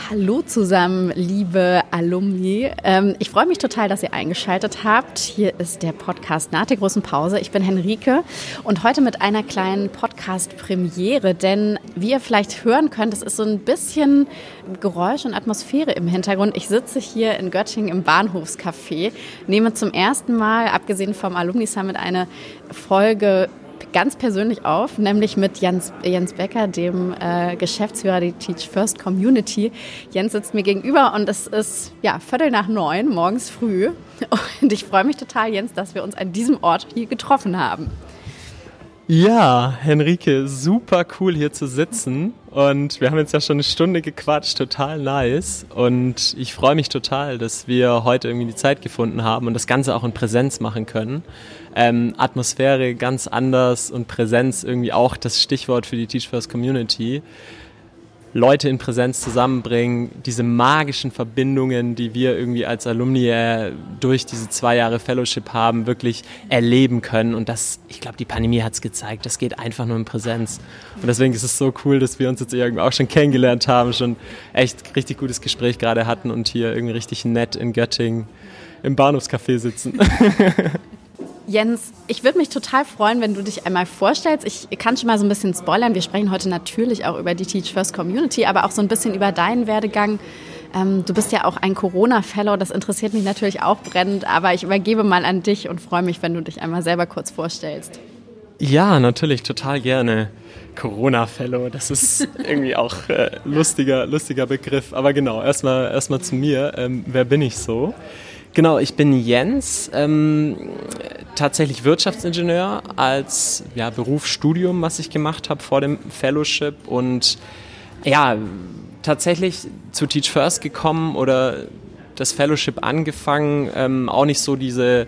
Hallo zusammen, liebe Alumni. Ich freue mich total, dass ihr eingeschaltet habt. Hier ist der Podcast nach der großen Pause. Ich bin Henrike und heute mit einer kleinen Podcast-Premiere, denn wie ihr vielleicht hören könnt, es ist so ein bisschen Geräusch und Atmosphäre im Hintergrund. Ich sitze hier in Göttingen im Bahnhofscafé, nehme zum ersten Mal, abgesehen vom Alumni Summit, eine Folge ganz persönlich auf, nämlich mit Jens Becker, dem Geschäftsführer der Teach First Community. Jens sitzt mir gegenüber und es ist 8:45 morgens früh. Und ich freue mich total, Jens, dass wir uns an diesem Ort hier getroffen haben. Ja, Henrike, super cool hier zu sitzen und wir haben jetzt ja schon eine Stunde gequatscht, total nice und ich freue mich total, dass wir heute irgendwie die Zeit gefunden haben und das Ganze auch in Präsenz machen können. Atmosphäre ganz anders und Präsenz irgendwie auch das Stichwort für die Teach First Community. Leute in Präsenz zusammenbringen, diese magischen Verbindungen, die wir irgendwie als Alumni durch diese 2 Jahre Fellowship haben, wirklich erleben können. Und das, ich glaube, die Pandemie hat es gezeigt, das geht einfach nur in Präsenz. Und deswegen ist es so cool, dass wir uns jetzt irgendwie auch schon kennengelernt haben, schon echt richtig gutes Gespräch gerade hatten und hier irgendwie richtig nett in Göttingen im Bahnhofscafé sitzen. Jens, ich würde mich total freuen, wenn du dich einmal vorstellst. Ich kann schon mal so ein bisschen spoilern. Wir sprechen heute natürlich auch über die Teach First Community, aber auch so ein bisschen über deinen Werdegang. Du bist ja auch ein Corona-Fellow, das interessiert mich natürlich auch brennend, aber ich übergebe mal an dich und freue mich, wenn du dich einmal selber kurz vorstellst. Ja, natürlich, total gerne. Corona-Fellow, das ist irgendwie auch lustiger Begriff. Aber genau, erstmal zu mir. Wer bin ich so? Genau, ich bin Jens, tatsächlich Wirtschaftsingenieur als Berufsstudium, was ich gemacht habe vor dem Fellowship und tatsächlich zu Teach First gekommen oder das Fellowship angefangen, auch nicht so diese,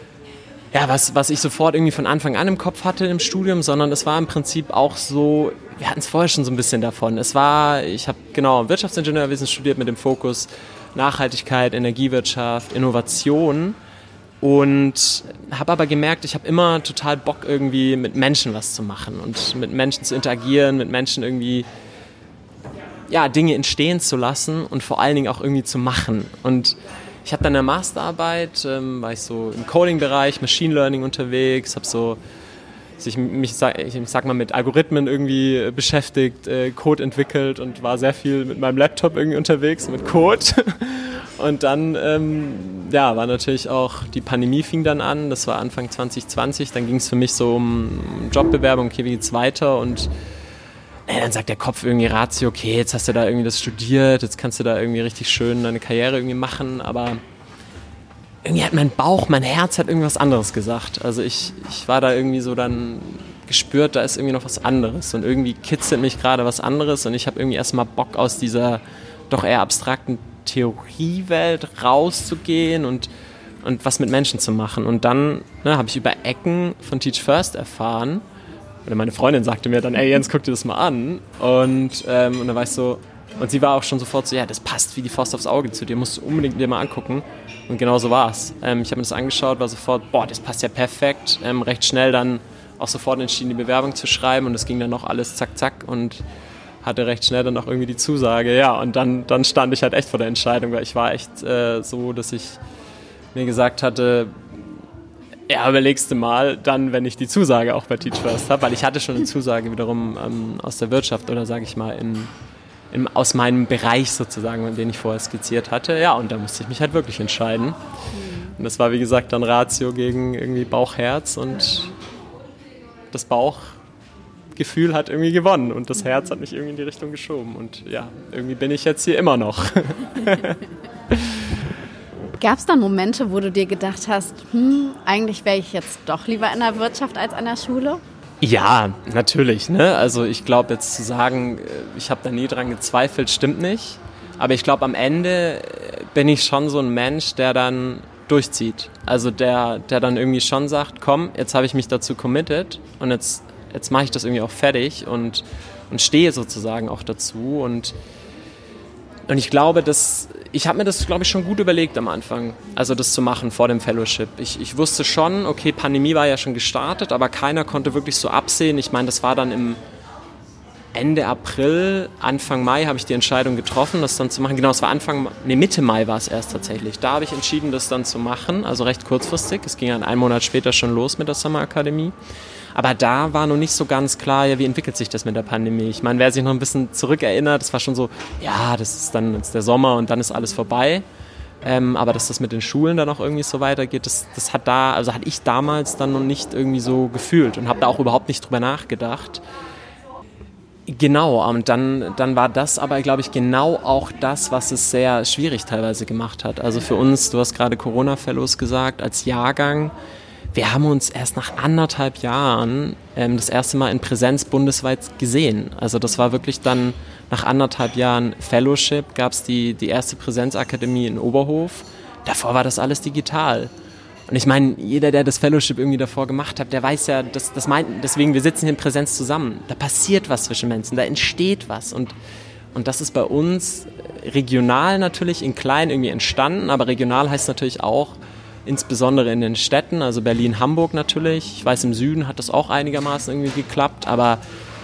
was ich sofort irgendwie von Anfang an im Kopf hatte im Studium, sondern es war im Prinzip auch so, wir hatten es vorher schon so ein bisschen davon. Ich habe Wirtschaftsingenieurwesen studiert mit dem Fokus Nachhaltigkeit, Energiewirtschaft, Innovation und habe aber gemerkt, ich habe immer total Bock irgendwie mit Menschen was zu machen und mit Menschen zu interagieren, mit Menschen irgendwie Dinge entstehen zu lassen und vor allen Dingen auch irgendwie zu machen. Und ich habe dann in der Masterarbeit, war ich so im Coding-Bereich, Machine Learning unterwegs, habe so ich sag mal mit Algorithmen irgendwie beschäftigt, Code entwickelt und war sehr viel mit meinem Laptop irgendwie unterwegs mit Code. Und dann war natürlich auch, die Pandemie fing dann an, das war Anfang 2020, dann ging es für mich so um Jobbewerbung, okay, wie geht's weiter und dann sagt der Kopf irgendwie Ratio, okay, jetzt hast du da irgendwie das studiert, jetzt kannst du da irgendwie richtig schön deine Karriere irgendwie machen, aber irgendwie hat mein Herz hat irgendwas anderes gesagt. Also ich war da irgendwie so dann gespürt, da ist irgendwie noch was anderes und irgendwie kitzelt mich gerade was anderes und ich habe irgendwie erstmal Bock aus dieser doch eher abstrakten Theoriewelt rauszugehen und was mit Menschen zu machen. Und dann habe ich über Ecken von Teach First erfahren. Oder meine Freundin sagte mir dann, ey Jens, guck dir das mal an. Und dann war ich so, und sie war auch schon sofort so, das passt wie die Faust aufs Auge zu dir, musst du unbedingt dir mal angucken. Und genau so war es. Ich habe mir das angeschaut, war sofort, das passt ja perfekt. Recht schnell dann auch sofort entschieden, die Bewerbung zu schreiben und es ging dann noch alles zack, zack und hatte recht schnell dann auch irgendwie die Zusage. Ja, und dann stand ich halt echt vor der Entscheidung, weil ich war echt so, dass ich mir gesagt hatte, überlegst du mal dann, wenn ich die Zusage auch bei Teach First habe, weil ich hatte schon eine Zusage wiederum aus der Wirtschaft oder sage ich mal aus meinem Bereich sozusagen, den ich vorher skizziert hatte. Ja, und da musste ich mich halt wirklich entscheiden. Und das war, wie gesagt, dann Ratio gegen irgendwie Bauch-Herz und das Bauchgefühl hat irgendwie gewonnen und das Herz hat mich irgendwie in die Richtung geschoben. Und irgendwie bin ich jetzt hier immer noch. Gab es dann Momente, wo du dir gedacht hast, eigentlich wäre ich jetzt doch lieber in der Wirtschaft als an der Schule? Ja, natürlich. Ne? Also ich glaube jetzt zu sagen, ich habe da nie dran gezweifelt, stimmt nicht. Aber ich glaube am Ende bin ich schon so ein Mensch, der dann durchzieht. Also der dann irgendwie schon sagt, komm, jetzt habe ich mich dazu committed und jetzt mache ich das irgendwie auch fertig und stehe sozusagen auch dazu. Und ich glaube, ich habe mir das, glaube ich, schon gut überlegt am Anfang, also das zu machen vor dem Fellowship. Ich wusste schon, okay, Pandemie war ja schon gestartet, aber keiner konnte wirklich so absehen. Ich meine, das war dann Ende April, Anfang Mai habe ich die Entscheidung getroffen, das dann zu machen. Genau, es war Mitte Mai war es erst tatsächlich. Da habe ich entschieden, das dann zu machen, also recht kurzfristig. Es ging dann einen Monat später schon los mit der Summer Akademie. Aber da war noch nicht so ganz klar, ja, wie entwickelt sich das mit der Pandemie. Ich meine, wer sich noch ein bisschen zurückerinnert, das war schon so, ja, das ist dann jetzt der Sommer und dann ist alles vorbei. Aber dass das mit den Schulen dann auch irgendwie so weitergeht, das hatte ich damals dann noch nicht irgendwie so gefühlt und habe da auch überhaupt nicht drüber nachgedacht. Genau, und dann war das aber, glaube ich, genau auch das, was es sehr schwierig teilweise gemacht hat. Also für uns, du hast gerade Corona-Fellows gesagt, als Jahrgang, wir haben uns erst nach 1,5 Jahren das erste Mal in Präsenz bundesweit gesehen. Also das war wirklich dann nach 1,5 Jahren Fellowship, gab es die erste Präsenzakademie in Oberhof. Davor war das alles digital. Und ich meine, jeder, der das Fellowship irgendwie davor gemacht hat, der weiß ja, deswegen, wir sitzen hier in Präsenz zusammen. Da passiert was zwischen Menschen, da entsteht was. Und das ist bei uns regional natürlich in klein irgendwie entstanden, aber regional heißt natürlich auch, insbesondere in den Städten, also Berlin, Hamburg natürlich. Ich weiß, im Süden hat das auch einigermaßen irgendwie geklappt, aber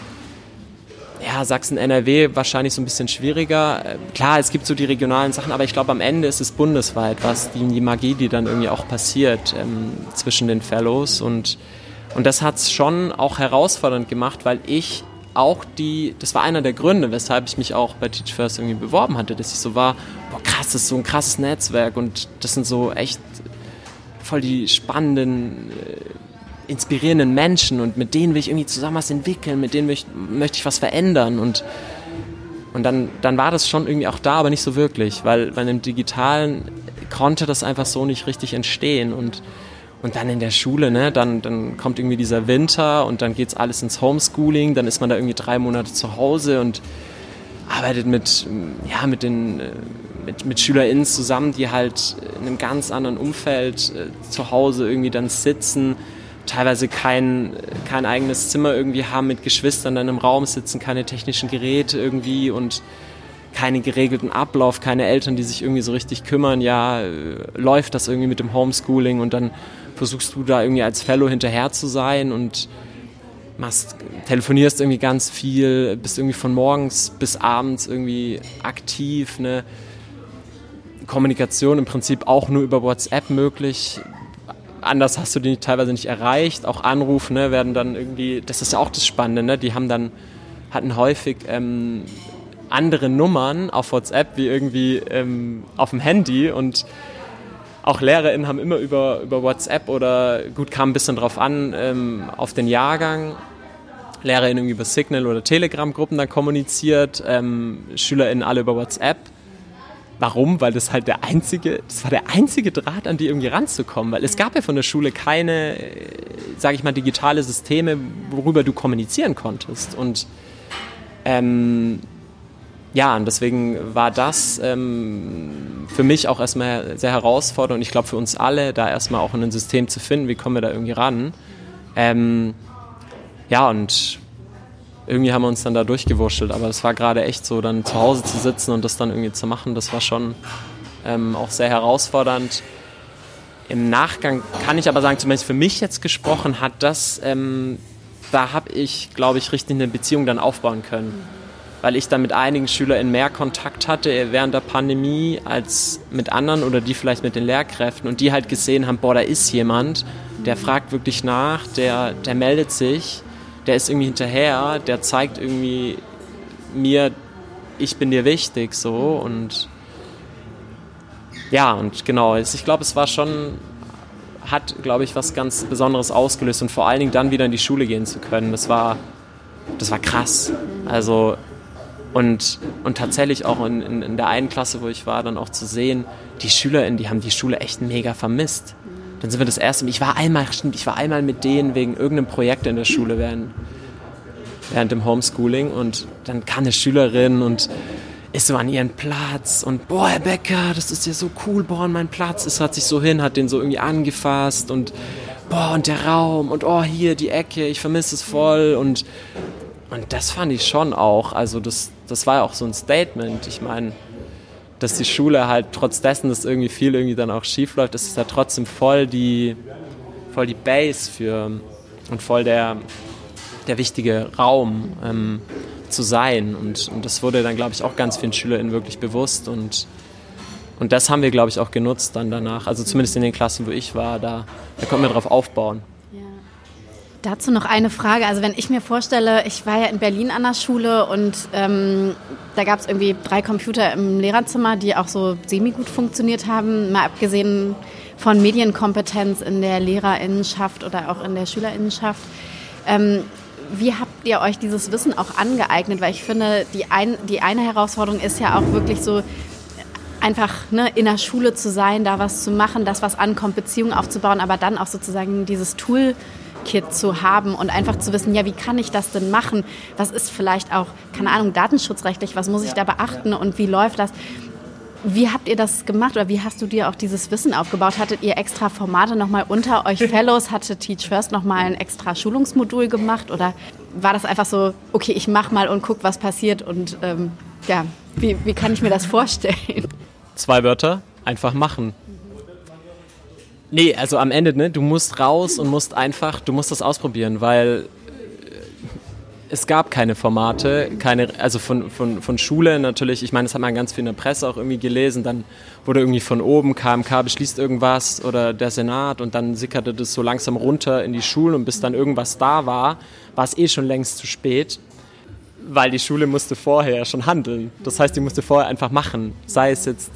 ja, Sachsen, NRW wahrscheinlich so ein bisschen schwieriger. Klar, es gibt so die regionalen Sachen, aber ich glaube, am Ende ist es bundesweit, was die Magie, die dann irgendwie auch passiert zwischen den Fellows. Und das hat es schon auch herausfordernd gemacht, weil ich auch das war einer der Gründe, weshalb ich mich auch bei Teach First irgendwie beworben hatte, dass ich so war, boah krass, das ist so ein krasses Netzwerk und das sind so echt voll die spannenden, inspirierenden Menschen und mit denen will ich irgendwie zusammen was entwickeln, mit denen möchte ich was verändern und dann war das schon irgendwie auch da, aber nicht so wirklich, weil im Digitalen konnte das einfach so nicht richtig entstehen und dann in der Schule, ne, dann kommt irgendwie dieser Winter und dann geht's alles ins Homeschooling, dann ist man da irgendwie 3 Monate zu Hause und arbeitet mit SchülerInnen zusammen, die halt in einem ganz anderen Umfeld zu Hause irgendwie dann sitzen, teilweise kein eigenes Zimmer irgendwie haben, mit Geschwistern dann im Raum sitzen, keine technischen Geräte irgendwie und keinen geregelten Ablauf, keine Eltern, die sich irgendwie so richtig kümmern, ja, läuft das irgendwie mit dem Homeschooling und dann versuchst du da irgendwie als Fellow hinterher zu sein und telefonierst irgendwie ganz viel, bist irgendwie von morgens bis abends irgendwie aktiv, ne? Kommunikation im Prinzip auch nur über WhatsApp möglich. Anders hast du die teilweise nicht erreicht. Auch Anrufe, ne, werden dann irgendwie, das ist ja auch das Spannende, ne? Die hatten häufig andere Nummern auf WhatsApp wie irgendwie auf dem Handy und auch LehrerInnen haben immer über WhatsApp oder gut, kam ein bisschen drauf an, auf den Jahrgang. LehrerInnen irgendwie über Signal oder Telegram-Gruppen dann kommuniziert, SchülerInnen alle über WhatsApp. Warum? Weil das halt der einzige Draht, an die irgendwie ranzukommen. Weil es gab ja von der Schule keine, sage ich mal, digitale Systeme, worüber du kommunizieren konntest. Und und deswegen war das für mich auch erstmal sehr herausfordernd und ich glaube für uns alle, da erstmal auch ein System zu finden, wie kommen wir da irgendwie ran. Und irgendwie haben wir uns dann da durchgewurschtelt, aber es war gerade echt so, dann zu Hause zu sitzen und das dann irgendwie zu machen, das war schon auch sehr herausfordernd. Im Nachgang kann ich aber sagen, zumindest für mich jetzt gesprochen, hat das, da habe ich, glaube ich, richtig eine Beziehung dann aufbauen können. Weil ich dann mit einigen SchülerInnen mehr Kontakt hatte während der Pandemie als mit anderen oder die vielleicht mit den Lehrkräften und die halt gesehen haben, boah, da ist jemand, der fragt wirklich nach, der meldet sich, der ist irgendwie hinterher, der zeigt irgendwie mir, ich bin dir wichtig, so und ja, und genau, ich glaube, es war schon, hat, glaube ich, was ganz Besonderes ausgelöst und vor allen Dingen dann wieder in die Schule gehen zu können, das war krass, also und tatsächlich auch in der einen Klasse, wo ich war, dann auch zu sehen, die SchülerInnen, die haben die Schule echt mega vermisst. Dann sind wir das erste Mal, ich war einmal mit denen wegen irgendeinem Projekt in der Schule während dem Homeschooling und dann kam eine Schülerin und ist so an ihren Platz und boah, Herr Becker, das ist ja so cool, boah, an meinen Platz, es hat sich so hin, hat den so irgendwie angefasst und boah, und der Raum und oh, hier die Ecke, ich vermisse es voll und das fand ich schon auch, also das war ja auch so ein Statement, ich meine, dass die Schule halt trotz dessen, dass irgendwie viel irgendwie dann auch schief läuft, ist es ja trotzdem voll die Base für und voll der wichtige Raum, zu sein. Und das wurde dann, glaube ich, auch ganz vielen SchülerInnen wirklich bewusst. Und das haben wir, glaube ich, auch genutzt dann danach. Also zumindest in den Klassen, wo ich war, da konnten wir drauf aufbauen. Ja. Dazu noch eine Frage. Also wenn ich mir vorstelle, ich war ja in Berlin an der Schule und da gab es irgendwie 3 Computer im Lehrerzimmer, die auch so semi-gut funktioniert haben, mal abgesehen von Medienkompetenz in der LehrerInnenschaft oder auch in der SchülerInnenschaft. Wie habt ihr euch dieses Wissen auch angeeignet? Weil ich finde, die eine Herausforderung ist ja auch wirklich so, einfach in der Schule zu sein, da was zu machen, das, was ankommt, Beziehungen aufzubauen, aber dann auch sozusagen dieses Toolkit zu haben und einfach zu wissen, ja, wie kann ich das denn machen? Was ist vielleicht auch, keine Ahnung, datenschutzrechtlich, was muss ich da beachten und wie läuft das? Wie habt ihr das gemacht oder wie hast du dir auch dieses Wissen aufgebaut? Hattet ihr extra Formate nochmal unter euch Fellows? Hatte Teach First nochmal ein extra Schulungsmodul gemacht? Oder war das einfach so, okay, ich mach mal und guck, was passiert? Und wie kann ich mir das vorstellen? 2 Wörter, einfach machen. Nee, also am Ende, du musst raus und musst das ausprobieren, weil es gab keine Formate, also von Schule natürlich, ich meine, das hat man ganz viel in der Presse auch irgendwie gelesen, dann wurde irgendwie von oben, KMK beschließt irgendwas oder der Senat und dann sickerte das so langsam runter in die Schulen und bis dann irgendwas da war es eh schon längst zu spät, weil die Schule musste vorher schon handeln. Das heißt, die musste vorher einfach machen, sei es jetzt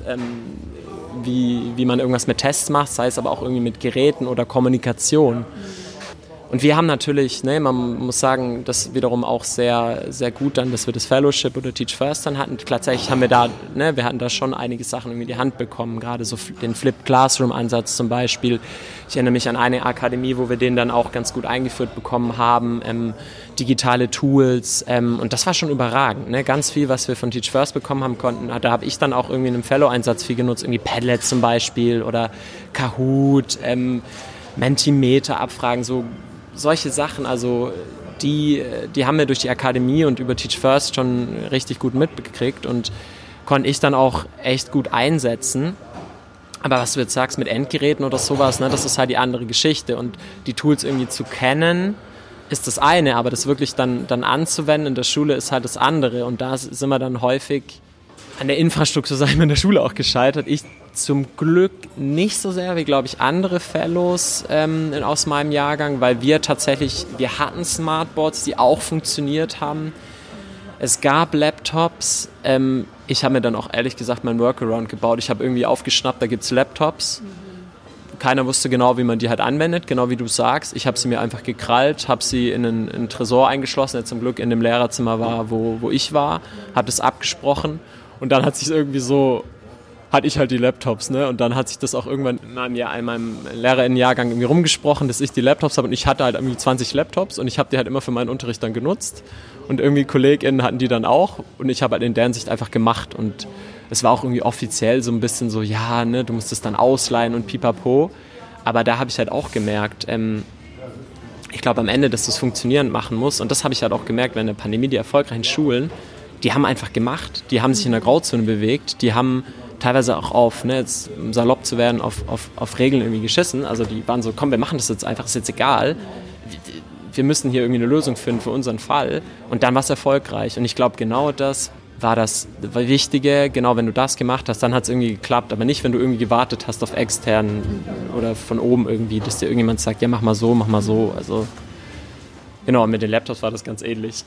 wie man irgendwas mit Tests macht, sei es aber auch irgendwie mit Geräten oder Kommunikation. Und wir haben natürlich, man muss sagen, das wiederum auch sehr, sehr gut dann, dass wir das Fellowship oder Teach First dann hatten. Tatsächlich haben wir da, wir hatten da schon einige Sachen irgendwie in die Hand bekommen, gerade so den Flipped Classroom Ansatz zum Beispiel. Ich erinnere mich an eine Akademie, wo wir den dann auch ganz gut eingeführt bekommen haben, digitale Tools und das war schon überragend. Ganz viel, was wir von Teach First bekommen haben konnten, da habe ich dann auch irgendwie in einem Fellow-Einsatz viel genutzt, irgendwie Padlet zum Beispiel oder Kahoot, Mentimeter-Abfragen, solche Sachen, also die haben wir durch die Akademie und über Teach First schon richtig gut mitgekriegt und konnte ich dann auch echt gut einsetzen. Aber was du jetzt sagst mit Endgeräten oder sowas, das ist halt die andere Geschichte und die Tools irgendwie zu kennen, ist das eine, aber das wirklich dann anzuwenden in der Schule ist halt das andere und da sind wir dann häufig an der Infrastruktur, sag ich mal, in der Schule auch gescheitert. Ich zum Glück nicht so sehr wie, glaube ich, andere Fellows aus meinem Jahrgang, weil wir hatten Smartboards, die auch funktioniert haben. Es gab Laptops. Ich habe mir dann auch ehrlich gesagt meinen Workaround gebaut. Ich habe irgendwie aufgeschnappt, da gibt es Laptops. Keiner wusste genau, wie man die halt anwendet, genau wie du sagst. Ich habe sie mir einfach gekrallt, habe sie in einen Tresor eingeschlossen, der zum Glück in dem Lehrerzimmer war, wo ich war, habe das abgesprochen und dann hat sich irgendwie so hatte ich halt die Laptops, und dann hat sich das auch irgendwann in meinem Lehrerinnenjahrgang irgendwie rumgesprochen, dass ich die Laptops habe und ich hatte halt irgendwie 20 Laptops und ich habe die halt immer für meinen Unterricht dann genutzt und irgendwie KollegInnen hatten die dann auch und ich habe halt in deren Sicht einfach gemacht und es war auch irgendwie offiziell so ein bisschen so, ja, du musst es dann ausleihen und pipapo, aber da habe ich halt auch gemerkt, ich glaube am Ende, dass das funktionierend machen muss und das habe ich halt auch gemerkt, während der Pandemie, die erfolgreichen Schulen, die haben einfach gemacht, die haben sich in der Grauzone bewegt, die haben teilweise auch auf, jetzt salopp zu werden, auf Regeln irgendwie geschissen. Also die waren so, komm, wir machen das jetzt einfach, ist jetzt egal. Wir müssen hier irgendwie eine Lösung finden für unseren Fall. Und dann war es erfolgreich. Und ich glaube, genau das war das Wichtige. Genau, wenn du das gemacht hast, dann hat es irgendwie geklappt. Aber nicht, wenn du irgendwie gewartet hast auf externen oder von oben irgendwie, dass dir irgendjemand sagt, ja, mach mal so, mach mal so. Also genau, mit den Laptops war das ganz ähnlich.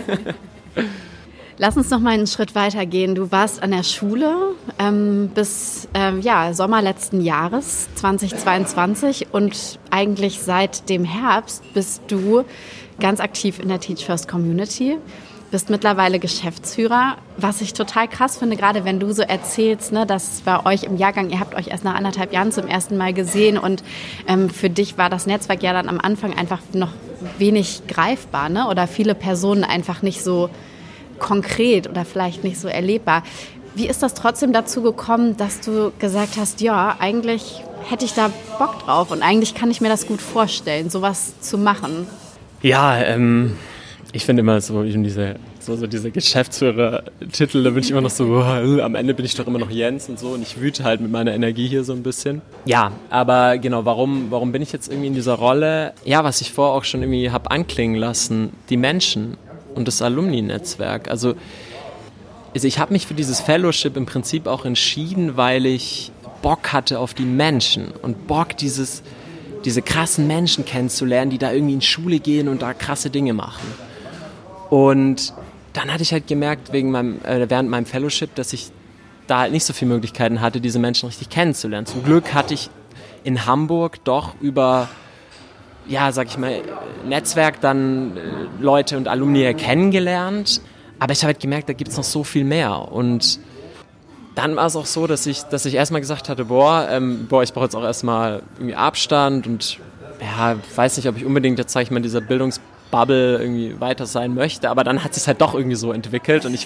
Lass uns noch mal einen Schritt weiter gehen. Du warst an der Schule bis Sommer letzten Jahres, 2022. Und eigentlich seit dem Herbst bist du ganz aktiv in der Teach First Community. Bist mittlerweile Geschäftsführer, was ich total krass finde, gerade wenn du so erzählst, dass bei euch im Jahrgang, ihr habt euch erst nach 1,5 Jahren zum ersten Mal gesehen und für dich war das Netzwerk ja dann am Anfang einfach noch wenig greifbar, oder viele Personen einfach nicht so konkret oder vielleicht nicht so erlebbar. Wie ist das trotzdem dazu gekommen, dass du gesagt hast, ja, eigentlich hätte ich da Bock drauf und eigentlich kann ich mir das gut vorstellen, sowas zu machen? Ja, ich finde immer so diese Geschäftsführer-Titel, da bin ich immer noch so, am Ende bin ich doch immer noch Jens und so und ich wüte halt mit meiner Energie hier so ein bisschen. Ja, aber genau, warum bin ich jetzt irgendwie in dieser Rolle? Ja, was ich vorher auch schon irgendwie habe anklingen lassen, die Menschen. und das Alumni-Netzwerk. Also ich habe mich für dieses Fellowship im Prinzip auch entschieden, weil ich Bock hatte auf die Menschen und Bock, diese krassen Menschen kennenzulernen, die da irgendwie in Schule gehen und da krasse Dinge machen. Und dann hatte ich halt gemerkt, während meinem Fellowship, dass ich da halt nicht so viele Möglichkeiten hatte, diese Menschen richtig kennenzulernen. Zum Glück hatte ich in Hamburg doch über, sag ich mal, Netzwerk dann Leute und Alumni kennengelernt. Aber ich habe halt gemerkt, da gibt es noch so viel mehr. Und dann war es auch so, dass ich erstmal gesagt hatte, ich brauche jetzt auch erstmal irgendwie Abstand und weiß nicht, ob ich unbedingt jetzt, sag ich mal, in dieser Bildungsbubble irgendwie weiter sein möchte. Aber dann hat es sich halt doch irgendwie so entwickelt und es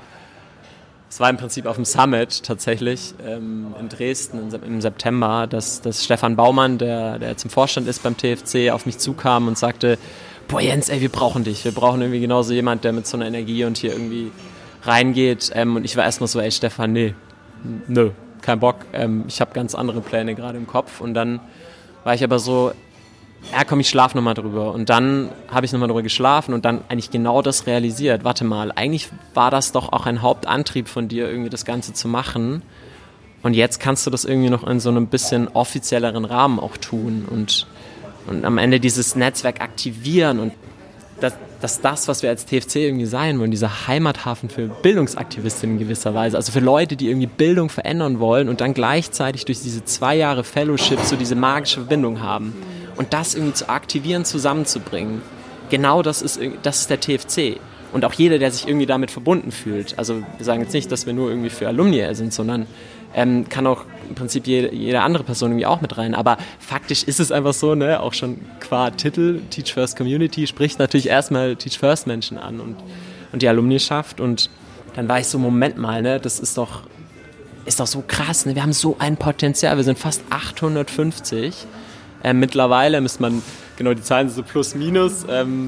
war im Prinzip auf dem Summit tatsächlich in Dresden im September, dass Stefan Baumann, der jetzt im Vorstand ist beim TFC, auf mich zukam und sagte, Jens, wir brauchen dich. Wir brauchen irgendwie genauso jemand, der mit so einer Energie und hier irgendwie reingeht. Und ich war erstmal so, Stefan, nö, kein Bock. Ich habe ganz andere Pläne gerade im Kopf. Und dann war ich aber so, komm, ich schlafe nochmal drüber. Und dann habe ich nochmal drüber geschlafen und dann eigentlich genau das realisiert. Warte mal, eigentlich war das doch auch ein Hauptantrieb von dir, irgendwie das Ganze zu machen. Und jetzt kannst du das irgendwie noch in so einem bisschen offizielleren Rahmen auch tun und am Ende dieses Netzwerk aktivieren und das, was wir als TFC irgendwie sein wollen, dieser Heimathafen für Bildungsaktivistinnen in gewisser Weise, also für Leute, die irgendwie Bildung verändern wollen und dann gleichzeitig durch diese 2 Jahre Fellowship so diese magische Verbindung haben und das irgendwie zu aktivieren, zusammenzubringen. Genau das ist der TFC. Und auch jeder, der sich irgendwie damit verbunden fühlt. Also wir sagen jetzt nicht, dass wir nur irgendwie für Alumni sind, sondern kann auch im Prinzip jede andere Person irgendwie auch mit rein. Aber faktisch ist es einfach so, ne, auch schon qua Titel, Teach First Community, spricht natürlich erstmal Teach First Menschen an und die Alumnischaft. Und dann war ich so, Moment mal, ne, das ist doch so krass, ne? Wir haben so ein Potenzial, wir sind fast 850. Mittlerweile müsste man, genau, die Zahlen sind so plus minus.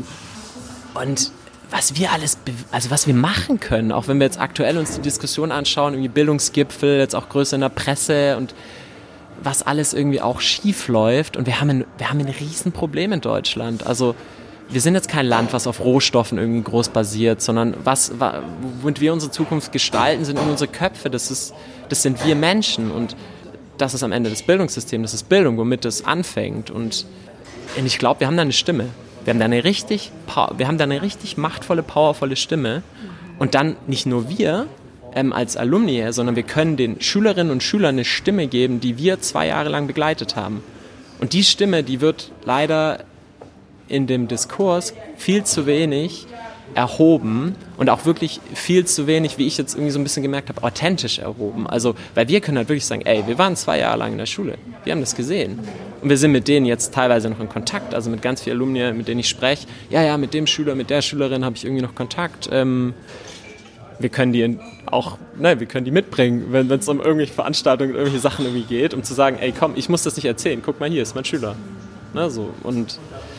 Und was wir machen können, auch wenn wir jetzt aktuell uns die Diskussion anschauen, irgendwie Bildungsgipfel, jetzt auch größer in der Presse und was alles irgendwie auch schief läuft. Und wir haben ein Riesenproblem in Deutschland. Also wir sind jetzt kein Land, was auf Rohstoffen irgendwie groß basiert, sondern womit wir unsere Zukunft gestalten, sind unsere Köpfe. Das sind wir Menschen und das ist am Ende das Bildungssystem, das ist Bildung, womit es anfängt. Und ich glaube, wir haben da eine Stimme. Wir haben da eine richtig machtvolle, powervolle Stimme. Und dann nicht nur wir als Alumni, sondern wir können den Schülerinnen und Schülern eine Stimme geben, die wir 2 Jahre lang begleitet haben. Und die Stimme, die wird leider in dem Diskurs viel zu wenig erhoben und auch wirklich viel zu wenig, wie ich jetzt irgendwie so ein bisschen gemerkt habe, authentisch erhoben. Also, weil wir können halt wirklich sagen, wir waren 2 Jahre lang in der Schule, wir haben das gesehen. Und wir sind mit denen jetzt teilweise noch in Kontakt, also mit ganz vielen Alumni, mit denen ich spreche. Ja, mit dem Schüler, mit der Schülerin habe ich irgendwie noch Kontakt. Wir können die mitbringen, wenn es um irgendwelche Veranstaltungen, irgendwelche Sachen irgendwie geht, um zu sagen, komm, ich muss das nicht erzählen, guck mal, hier ist mein Schüler. Ne, so. Und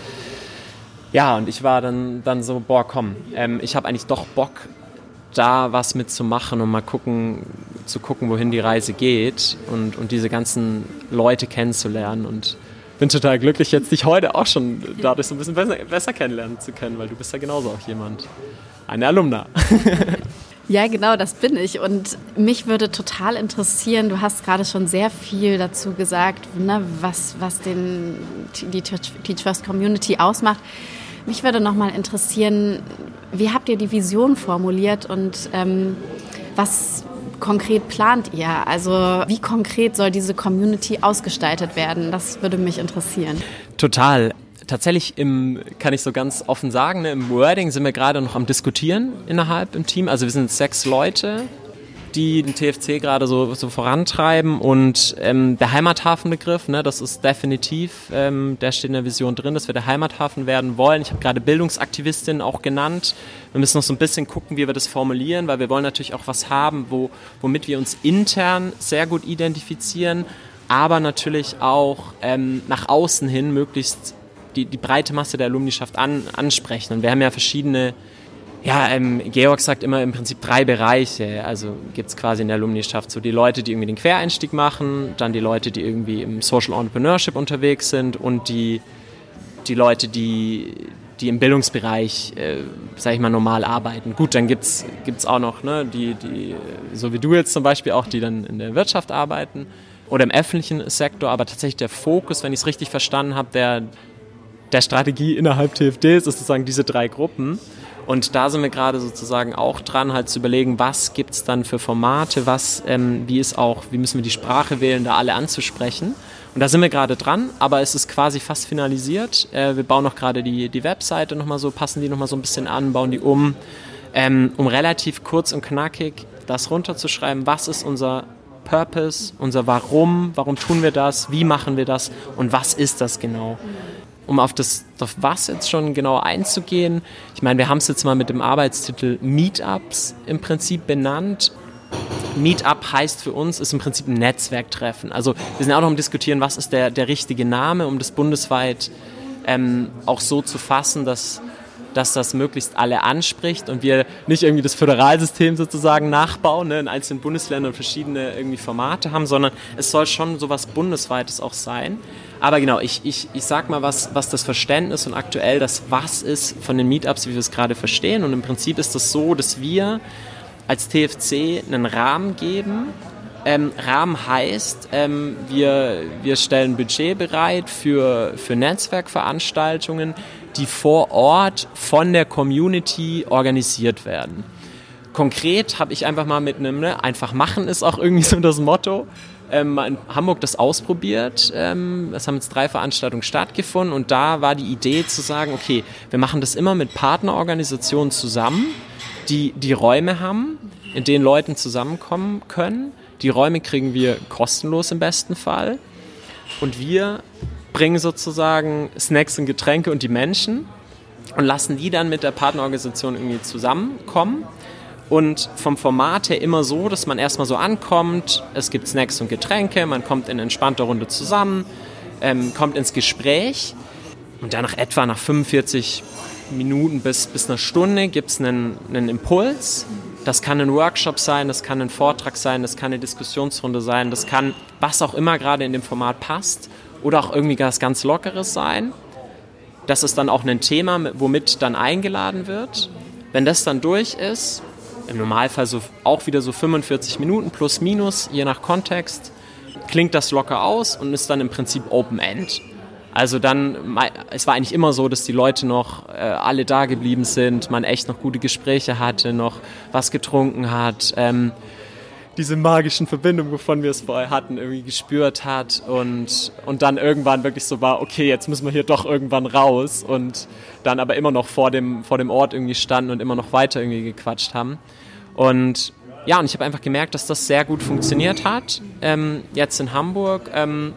ich war dann so, komm, ich habe eigentlich doch Bock, da was mitzumachen und mal zu gucken, wohin die Reise geht und diese ganzen Leute kennenzulernen. Und bin total glücklich, jetzt dich heute auch schon dadurch so ein bisschen besser kennenlernen zu können, weil du bist ja genauso auch jemand, eine Alumna. Ja, genau, das bin ich. Und mich würde total interessieren, du hast gerade schon sehr viel dazu gesagt, ne, was die Teach First Community ausmacht. Mich würde nochmal interessieren, wie habt ihr die Vision formuliert und was konkret plant ihr? Also wie konkret soll diese Community ausgestaltet werden? Das würde mich interessieren. Total. Tatsächlich kann ich so ganz offen sagen, ne, im Wording sind wir gerade noch am Diskutieren innerhalb im Team. Also wir sind 6 Leute, die den TFC gerade so vorantreiben und der Heimathafenbegriff, ne, das ist definitiv, der steht in der Vision drin, dass wir der Heimathafen werden wollen. Ich habe gerade Bildungsaktivistin auch genannt. Wir müssen noch so ein bisschen gucken, wie wir das formulieren, weil wir wollen natürlich auch was haben, womit wir uns intern sehr gut identifizieren, aber natürlich auch nach außen hin möglichst die breite Masse der Alumnischaft ansprechen. Und wir haben ja verschiedene, Georg sagt immer im Prinzip 3 Bereiche. Also gibt es quasi in der Alumnischaft so die Leute, die irgendwie den Quereinstieg machen, dann die Leute, die irgendwie im Social Entrepreneurship unterwegs sind und die Leute, die die im Bildungsbereich, sage ich mal, normal arbeiten. Gut, dann gibt's auch noch, ne, die, so wie du jetzt zum Beispiel auch, die dann in der Wirtschaft arbeiten oder im öffentlichen Sektor, aber tatsächlich der Fokus, wenn ich es richtig verstanden habe, der Strategie innerhalb TFD ist sozusagen diese 3 Gruppen. Und da sind wir gerade sozusagen auch dran, halt zu überlegen, was gibt's dann für Formate, wie müssen wir die Sprache wählen, da alle anzusprechen. Und da sind wir gerade dran, aber es ist quasi fast finalisiert. Wir bauen noch gerade die Webseite nochmal so, passen die nochmal so ein bisschen an, bauen die um relativ kurz und knackig das runterzuschreiben, was ist unser Purpose, unser Warum tun wir das, wie machen wir das und was ist das genau? Um auf was jetzt schon genau einzugehen, ich meine, wir haben es jetzt mal mit dem Arbeitstitel Meetups im Prinzip benannt. Meetup heißt für uns, ist im Prinzip ein Netzwerktreffen. Also wir sind auch noch am Diskutieren, was ist der richtige Name, um das bundesweit auch so zu fassen, dass das möglichst alle anspricht und wir nicht irgendwie das Föderalsystem sozusagen nachbauen, ne, in einzelnen Bundesländern verschiedene irgendwie Formate haben, sondern es soll schon sowas Bundesweites auch sein. Aber genau, ich sag mal, was das Verständnis und aktuell das Was ist von den Meetups, wie wir es gerade verstehen. Und im Prinzip ist das so, dass wir als TFC einen Rahmen geben. Rahmen heißt, wir stellen Budget bereit für Netzwerkveranstaltungen, die vor Ort von der Community organisiert werden. Konkret habe ich einfach mal mit einem, einfach machen ist auch irgendwie so das Motto, in Hamburg das ausprobiert. Es haben jetzt 3 Veranstaltungen stattgefunden und da war die Idee zu sagen, okay, wir machen das immer mit Partnerorganisationen zusammen, die Räume haben, in denen Leute zusammenkommen können. Die Räume kriegen wir kostenlos im besten Fall und wir bringen sozusagen Snacks und Getränke und die Menschen und lassen die dann mit der Partnerorganisation irgendwie zusammenkommen. Und vom Format her immer so, dass man erstmal so ankommt, es gibt Snacks und Getränke, man kommt in entspannter Runde zusammen, kommt ins Gespräch und dann nach 45 Minuten bis einer Stunde gibt es einen Impuls. Das kann ein Workshop sein, das kann ein Vortrag sein, das kann eine Diskussionsrunde sein, das kann was auch immer gerade in dem Format passt oder auch irgendwie was ganz Lockeres sein. Das ist dann auch ein Thema, womit dann eingeladen wird. Wenn das dann durch ist, im Normalfall auch wieder so 45 Minuten plus minus, je nach Kontext, klingt das locker aus und ist dann im Prinzip Open-End. Also es war eigentlich immer so, dass die Leute noch alle da geblieben sind, man echt noch gute Gespräche hatte, noch was getrunken hat, diese magischen Verbindungen, wovon wir es vorher hatten, irgendwie gespürt hat und dann irgendwann wirklich so war, okay, jetzt müssen wir hier doch irgendwann raus und dann aber immer noch vor dem Ort irgendwie standen und immer noch weiter irgendwie gequatscht haben. Und ja, und ich habe einfach gemerkt, dass das sehr gut funktioniert hat, jetzt in Hamburg.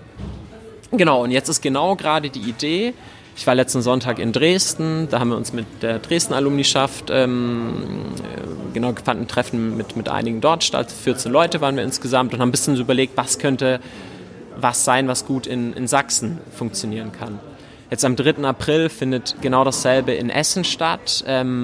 Genau, und jetzt ist genau gerade die Idee, ich war letzten Sonntag in Dresden, da haben wir uns mit der Dresden-Alumnischaft, fand ein Treffen mit einigen dort statt, 14 Leute waren wir insgesamt und haben ein bisschen so überlegt, was könnte was sein, was gut in Sachsen funktionieren kann. Jetzt am 3. April findet genau dasselbe in Essen statt,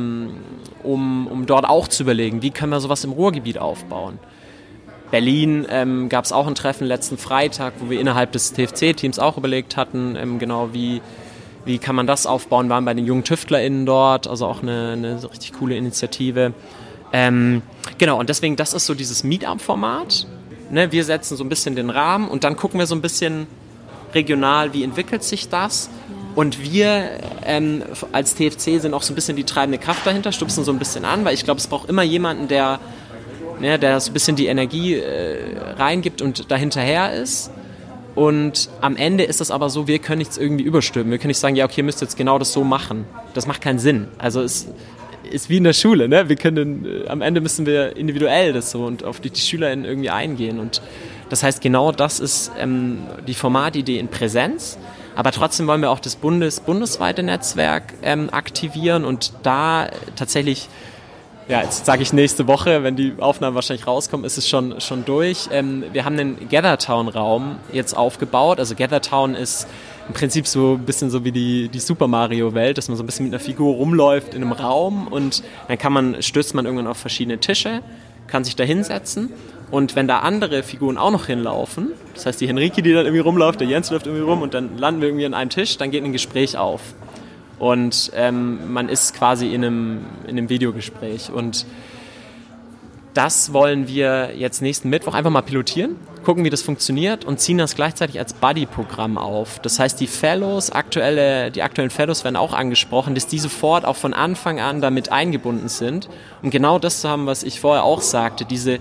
um dort auch zu überlegen, wie können wir sowas im Ruhrgebiet aufbauen. Berlin gab es auch ein Treffen letzten Freitag, wo wir innerhalb des TFC-Teams auch überlegt hatten, genau wie kann man das aufbauen, waren bei den jungen TüftlerInnen dort, also auch eine so richtig coole Initiative. Genau, und deswegen, das ist so dieses Meetup-Format. Ne, wir setzen so ein bisschen den Rahmen und dann gucken wir so ein bisschen regional, wie entwickelt sich das. Und wir als TFC sind auch so ein bisschen die treibende Kraft dahinter, stupsen so ein bisschen an, weil ich glaube, es braucht immer jemanden, der so ein bisschen die Energie reingibt und dahinterher ist. Und am Ende ist das aber so, wir können nichts irgendwie überstülpen. Wir können nicht sagen, ja, okay, ihr müsst jetzt genau das so machen. Das macht keinen Sinn. Also es ist wie in der Schule, ne? Am Ende müssen wir individuell das so und auf die SchülerInnen irgendwie eingehen. Und das heißt, genau das ist die Formatidee in Präsenz. Aber trotzdem wollen wir auch das bundesweite Netzwerk aktivieren und da tatsächlich, ja, jetzt sage ich nächste Woche, wenn die Aufnahmen wahrscheinlich rauskommen, ist es schon durch. Wir haben einen Gathertown-Raum jetzt aufgebaut. Also Gathertown ist im Prinzip so ein bisschen so wie die Super Mario-Welt, dass man so ein bisschen mit einer Figur rumläuft in einem Raum und dann stößt man irgendwann auf verschiedene Tische, kann sich da hinsetzen. Und wenn da andere Figuren auch noch hinlaufen, das heißt die Henrike, die dann irgendwie rumläuft, der Jens läuft irgendwie rum und dann landen wir irgendwie an einem Tisch, dann geht ein Gespräch auf. und man ist quasi in einem Videogespräch. Und das wollen wir jetzt nächsten Mittwoch einfach mal pilotieren, gucken, wie das funktioniert und ziehen das gleichzeitig als Buddy-Programm auf. Das heißt, die aktuellen Fellows werden auch angesprochen, dass die sofort auch von Anfang an damit eingebunden sind, um genau das zu haben, was ich vorher auch sagte, dieses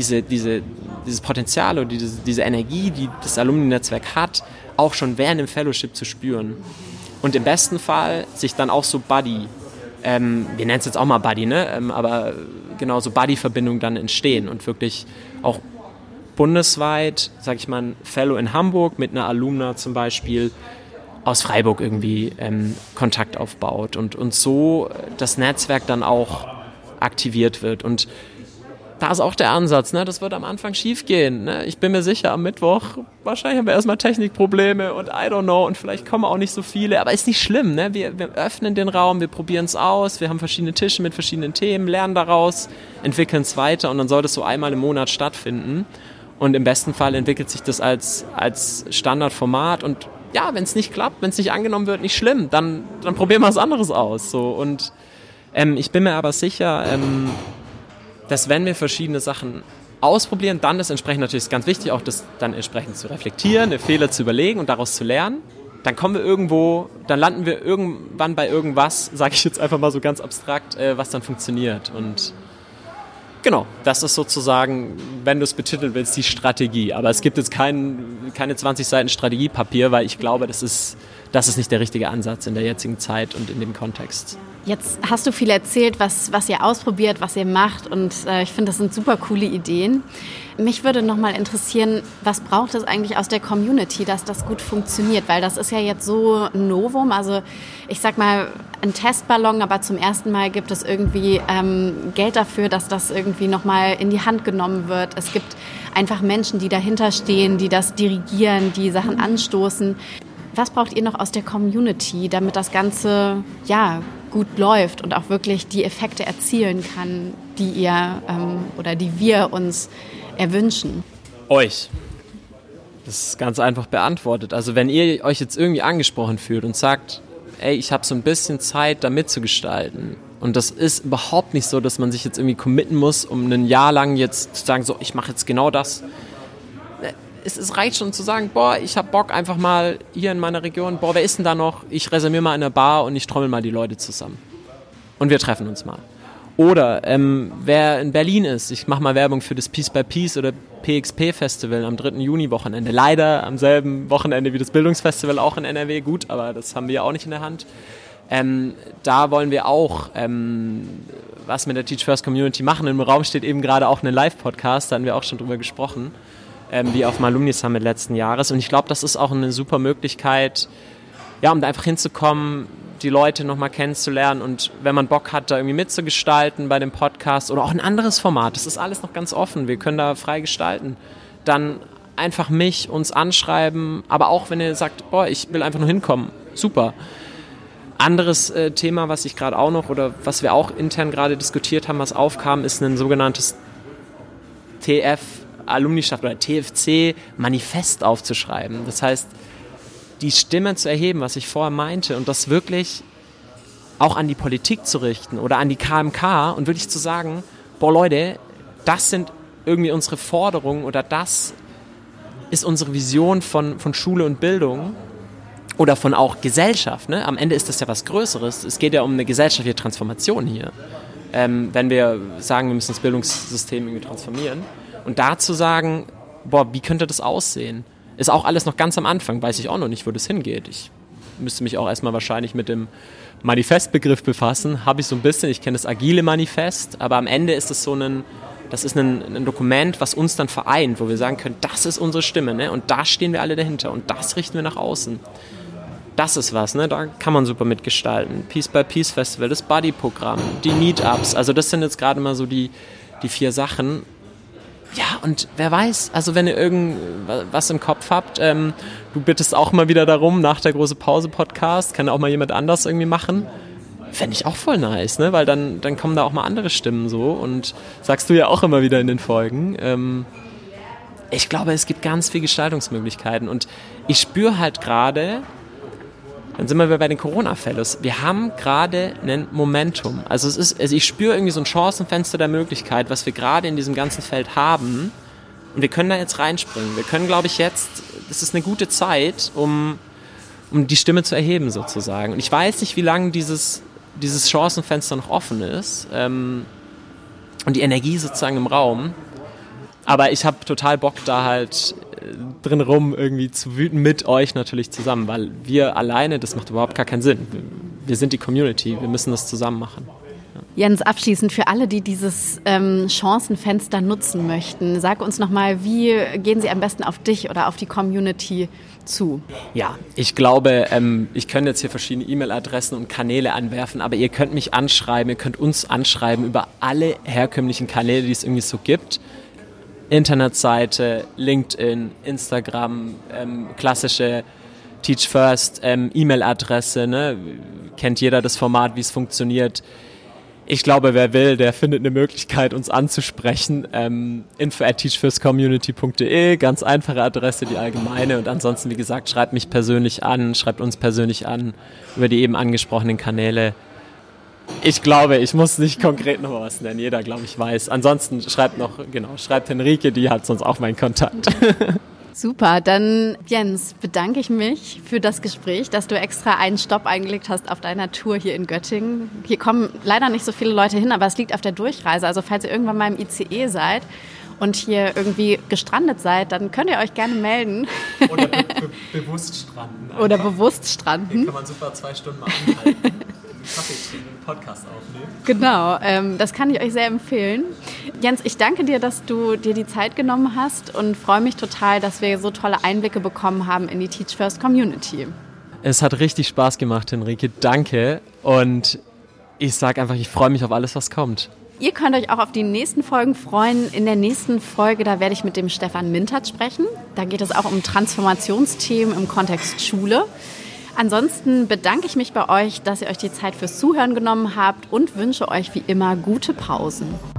Potenzial oder diese Energie, die das Alumni-Netzwerk hat, auch schon während dem Fellowship zu spüren. Und im besten Fall sich dann auch so Buddy, wir nennen es jetzt auch mal Buddy, ne? Aber genau so Buddy-Verbindungen dann entstehen und wirklich auch bundesweit, sag ich mal, ein Fellow in Hamburg mit einer Alumna zum Beispiel aus Freiburg irgendwie Kontakt aufbaut und so das Netzwerk dann auch aktiviert wird. Und da ist auch der Ansatz, ne? Das wird am Anfang schief gehen. Ne? Ich bin mir sicher, am Mittwoch, wahrscheinlich haben wir erstmal Technikprobleme und I don't know und vielleicht kommen auch nicht so viele, aber ist nicht schlimm. Ne? Wir öffnen den Raum, wir probieren es aus, wir haben verschiedene Tische mit verschiedenen Themen, lernen daraus, entwickeln es weiter und dann soll das so einmal im Monat stattfinden. Und im besten Fall entwickelt sich das als Standardformat und ja, wenn es nicht klappt, wenn es nicht angenommen wird, nicht schlimm, dann probieren wir was anderes aus. So. Und ich bin mir aber sicher, dass wenn wir verschiedene Sachen ausprobieren, dann ist entsprechend natürlich ganz wichtig, auch das dann entsprechend zu reflektieren, den Fehler zu überlegen und daraus zu lernen. Dann landen wir irgendwann bei irgendwas, sage ich jetzt einfach mal so ganz abstrakt, was dann funktioniert. Und genau, das ist sozusagen, wenn du es betiteln willst, die Strategie. Aber es gibt jetzt keine 20 Seiten Strategiepapier, weil ich glaube, das ist nicht der richtige Ansatz in der jetzigen Zeit und in dem Kontext. Jetzt hast du viel erzählt, was ihr ausprobiert, was ihr macht und ich finde, das sind super coole Ideen. Mich würde nochmal interessieren, was braucht es eigentlich aus der Community, dass das gut funktioniert? Weil das ist ja jetzt so ein Novum, also ich sag mal ein Testballon, aber zum ersten Mal gibt es irgendwie Geld dafür, dass das irgendwie nochmal in die Hand genommen wird. Es gibt einfach Menschen, die dahinter stehen, die das dirigieren, die Sachen anstoßen. Was braucht ihr noch aus der Community, damit das Ganze gut läuft und auch wirklich die Effekte erzielen kann, die ihr oder die wir uns erwünschen? Euch. Das ist ganz einfach beantwortet. Also wenn ihr euch jetzt irgendwie angesprochen fühlt und sagt, ey, ich habe so ein bisschen Zeit, da mitzugestalten. Und das ist überhaupt nicht so, dass man sich jetzt irgendwie committen muss, um ein Jahr lang jetzt zu sagen, so, ich mache jetzt genau das. Es reicht schon zu sagen, ich habe Bock einfach mal hier in meiner Region, wer ist denn da noch? Ich reserviere mal in einer Bar und ich trommel mal die Leute zusammen. Und wir treffen uns mal. Oder wer in Berlin ist, ich mache mal Werbung für das Peace by Peace oder PXP-Festival am 3. Juni-Wochenende. Leider am selben Wochenende wie das Bildungsfestival auch in NRW. Gut, aber das haben wir auch nicht in der Hand. Da wollen wir auch was mit der Teach First Community machen. Im Raum steht eben gerade auch ein Live-Podcast, da hatten wir auch schon drüber gesprochen. Wie auf dem Alumni Summit letzten Jahres. Und ich glaube, das ist auch eine super Möglichkeit, um da einfach hinzukommen, die Leute nochmal kennenzulernen und wenn man Bock hat, da irgendwie mitzugestalten bei dem Podcast oder auch ein anderes Format, das ist alles noch ganz offen, wir können da frei gestalten, dann einfach uns anschreiben, aber auch wenn ihr sagt, ich will einfach nur hinkommen, super. Anderes Thema, was ich gerade auch noch oder was wir auch intern gerade diskutiert haben, was aufkam, ist ein sogenanntes Alumnischaft oder TFC-Manifest aufzuschreiben. Das heißt, die Stimme zu erheben, was ich vorher meinte, und das wirklich auch an die Politik zu richten oder an die KMK und wirklich zu sagen, Leute, das sind irgendwie unsere Forderungen oder das ist unsere Vision von Schule und Bildung oder von auch Gesellschaft. Ne? Am Ende ist das ja was Größeres. Es geht ja um eine gesellschaftliche Transformation hier. Wenn wir sagen, wir müssen das Bildungssystem irgendwie transformieren. Und da zu sagen, wie könnte das aussehen? Ist auch alles noch ganz am Anfang, weiß ich auch noch nicht, wo das hingeht. Ich müsste mich auch erstmal wahrscheinlich mit dem Manifestbegriff befassen. Habe ich so ein bisschen, ich kenne das agile Manifest, aber am Ende ist es ein Dokument, was uns dann vereint, wo wir sagen können, das ist unsere Stimme, ne? Und da stehen wir alle dahinter und das richten wir nach außen. Das ist was, ne? Da kann man super mitgestalten. Peace by Peace Festival, das Buddy-Programm, die Meetups, also das sind jetzt gerade mal so die 4 Sachen. Ja, und wer weiß, also wenn ihr irgendwas im Kopf habt, du bittest auch mal wieder darum, nach der große Pause-Podcast, kann auch mal jemand anders irgendwie machen, fände ich auch voll nice, ne? Weil dann kommen da auch mal andere Stimmen so und sagst du ja auch immer wieder in den Folgen. Ich glaube, es gibt ganz viele Gestaltungsmöglichkeiten und ich spüre halt gerade, Dann sind wir wieder bei den Corona-Fellows. Wir haben gerade ein Momentum. Also ich spüre irgendwie so ein Chancenfenster der Möglichkeit, was wir gerade in diesem ganzen Feld haben. Und wir können da jetzt reinspringen. Wir können, glaube ich, das ist eine gute Zeit, um die Stimme zu erheben sozusagen. Und ich weiß nicht, wie lange dieses Chancenfenster noch offen ist. Und die Energie sozusagen im Raum. Aber ich habe total Bock, da halt drin rum irgendwie zu wüten mit euch natürlich zusammen, weil wir alleine, das macht überhaupt gar keinen Sinn. Wir sind die Community, wir müssen das zusammen machen. Ja. Jens, abschließend für alle, die dieses Chancenfenster nutzen möchten, sag uns nochmal, wie gehen sie am besten auf dich oder auf die Community zu? Ja, ich glaube, ich könnte jetzt hier verschiedene E-Mail-Adressen und Kanäle anwerfen, aber ihr könnt mich anschreiben, ihr könnt uns anschreiben über alle herkömmlichen Kanäle, die es irgendwie so gibt. Internetseite, LinkedIn, Instagram, klassische Teach First, E-Mail-Adresse, ne? Kennt jeder das Format, wie es funktioniert. Ich glaube, wer will, der findet eine Möglichkeit, uns anzusprechen. info@teachfirstcommunity.de, ganz einfache Adresse, die allgemeine. Und ansonsten, wie gesagt, schreibt mich persönlich an, schreibt uns persönlich an über die eben angesprochenen Kanäle. Ich glaube, ich muss nicht konkret noch was nennen. Jeder, glaube ich, weiß. Ansonsten schreibt Henrike, die hat sonst auch meinen Kontakt. Super, dann Jens, bedanke ich mich für das Gespräch, dass du extra einen Stopp eingelegt hast auf deiner Tour hier in Göttingen. Hier kommen leider nicht so viele Leute hin, aber es liegt auf der Durchreise. Also falls ihr irgendwann mal im ICE seid und hier irgendwie gestrandet seid, dann könnt ihr euch gerne melden. Oder bewusst stranden. Einfach. Oder bewusst stranden. Hier kann man super 2 Stunden mal anhalten. Kaffee trinken, einen Podcast aufnehmen. Genau, das kann ich euch sehr empfehlen. Jens, ich danke dir, dass du dir die Zeit genommen hast und freue mich total, dass wir so tolle Einblicke bekommen haben in die Teach First Community. Es hat richtig Spaß gemacht, Henrike. Danke. Und ich sage einfach, ich freue mich auf alles, was kommt. Ihr könnt euch auch auf die nächsten Folgen freuen. In der nächsten Folge, da werde ich mit dem Stefan Mintert sprechen. Da geht es auch um Transformationsthemen im Kontext Schule. Ansonsten bedanke ich mich bei euch, dass ihr euch die Zeit fürs Zuhören genommen habt und wünsche euch wie immer gute Pausen.